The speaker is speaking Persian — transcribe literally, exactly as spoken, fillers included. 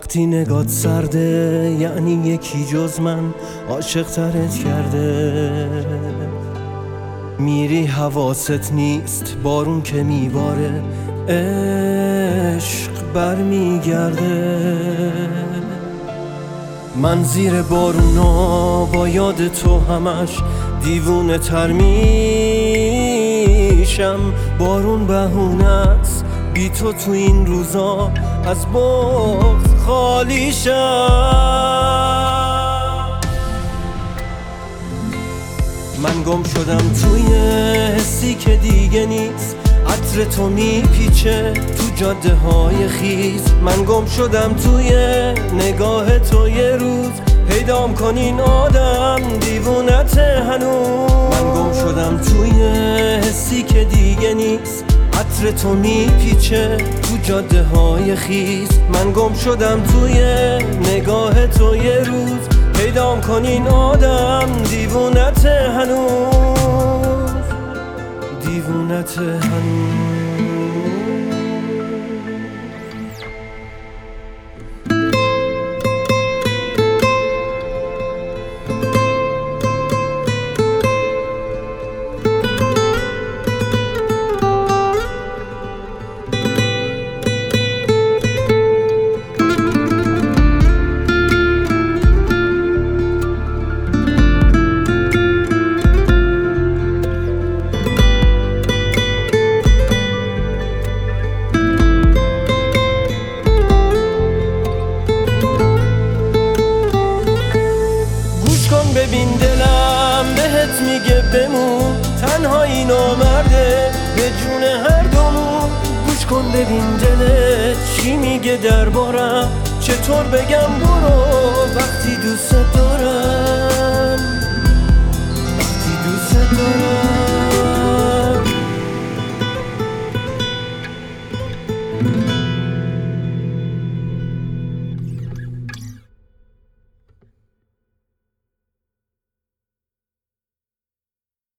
وقتی نگات سرده یعنی یکی جز من عاشق ترت کرده. میری حواست نیست بارون که میباره عشق برمیگرده. من زیر بارونا با یاد تو همش دیوونه تر میشم. بارون بهونه است بی تو تو این روزا از بغض خالی شم. من گم شدم توی حسی که دیگه نیست. عطر تو میپیچه تو جاده های خیز. من گم شدم توی نگاه تو یه روز پیدام کن این آدم دیوونت هنوز. من گم شدم توی حسی که دیگه نیست. عطر تو میپیچه تو جاده های خیز. من گم شدم توی نگاه تو یه روز پیدام کن این آدم دیوونت هنوز، دیوونت هنوز. ببین دلم بهت میگه بمون، تنهایی نامرده به جون هر دومون. گوش کن ببین دلت چی میگه دربارم، چطور بگم برو وقتی دوست دارم، وقتی دوست دارم.